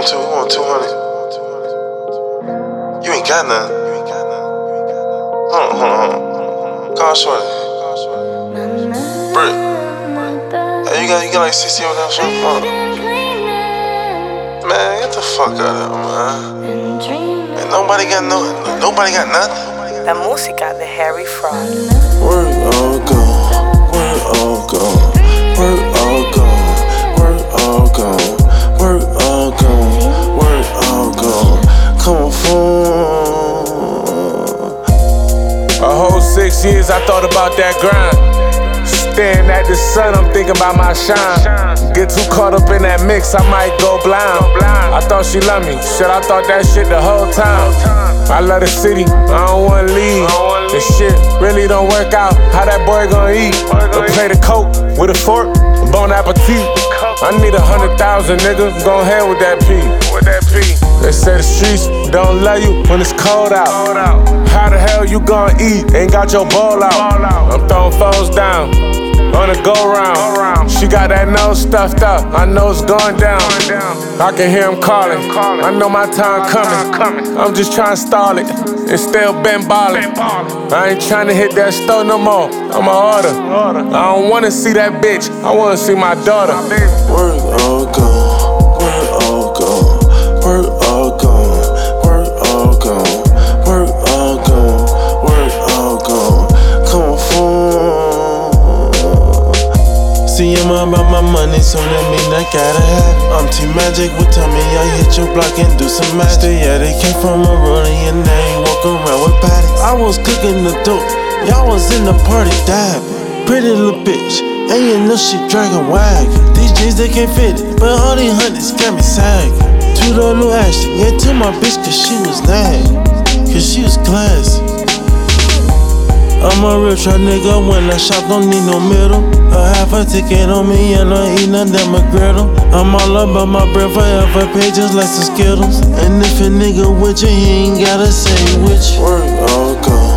want 200. You ain't got none. Hold on. Call shorty. Britt. Hey, you got like 60 on that short phone. Man, get the fuck out of here, man. And nobody got nothing. La música de Harry Fraud. Work all gone. Work all gone. Work all gone. Work all gone. Work all gone. Work all gone. Come on, phone. A whole 6 years I thought about that grind. Staring at the sun, I'm thinking about my shine. Get too caught up in that mix, I might go blind. I thought she loved me, shit, I thought that shit the whole time. I love the city, I don't wanna leave. This shit really don't work out, how that boy gonna eat? Go play the coke with a fork, bon appetit. I need 100,000, nigga, go ahead with that P. They say the streets don't love you when it's cold out. How the hell you gon' eat? Ain't got your ball out. I'm throwing foes down on a go-round. She got that nose stuffed up, I know it's going down. I can hear him calling, I know my time coming. I'm just trying to stall it, and still been ballin'. I ain't trying to hit that store no more, I'ma order. I don't wanna see that bitch, I wanna see my daughter. Work all gone, work all gone, work all gone, work all gone, work all gone, work all gone. Come on, phone. See, I'm about my money, so that mean I gotta have it. I'm T-Magic with Tommy, I hit your block and do some magic. Yeah, they came from a rolling and they ain't walk around with patties. I was cooking the dope, y'all was in the party dabbing. Pretty little bitch, and you know she dragging wagon. These jeans they can't fit it, but all these honeys got me sagging. To the little Ashley, yeah, to my bitch cause she was nagging, cause she was classy. I'm a real trap nigga, when I shop don't need no middle. A half a ticket on me and I eat nothing but my griddle. I'm all about my bread forever, pay just like some Skittles. And if a nigga with you, he ain't gotta say which. Work all gone.